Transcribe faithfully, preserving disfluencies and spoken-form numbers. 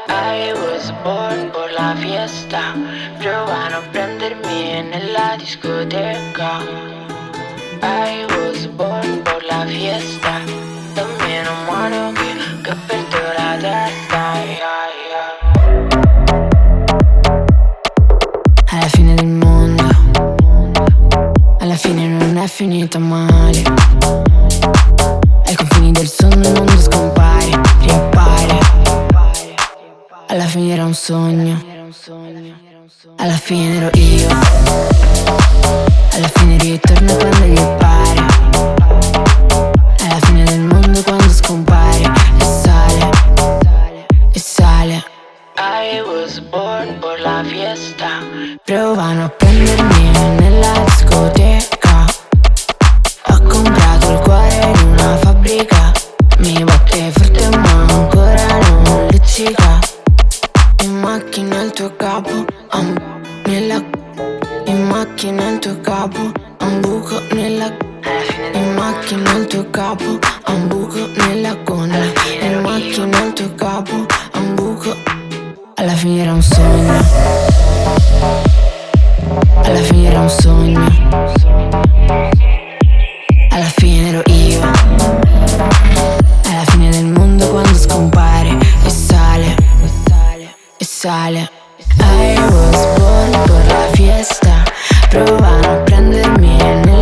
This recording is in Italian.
I was born por la fiesta, provano a prendermi nella discoteca. I was born por la fiesta, dammi non muoio qui, che perdo la testa, yeah, yeah. Alla fine del mondo, alla fine non è finita male. Ai confini del sonno il mondo scompare, riappare. Alla fine era un sogno, alla fine ero io. Alla fine ritorno quando gli pare. Alla fine del mondo quando scompare e sale, e sale. I was born por la fiesta, Provano a prendermi nella discoteca. Ho comprato il cuore in una fabbrica. Mi batte forte ma ancora non luccica. In macchina il tuo capo, um, nella. In macchina il tuo capo, un buco nella. In macchina il tuo capo, un buco nella gonna. In macchina il tuo capo, un buco. Alla fine era un sogno. Alla fine era un sogno. Alla fine ero io. Alla fine del mondo quando scompare e sale, e sale. I was born per la fiesta. Provano a prendermi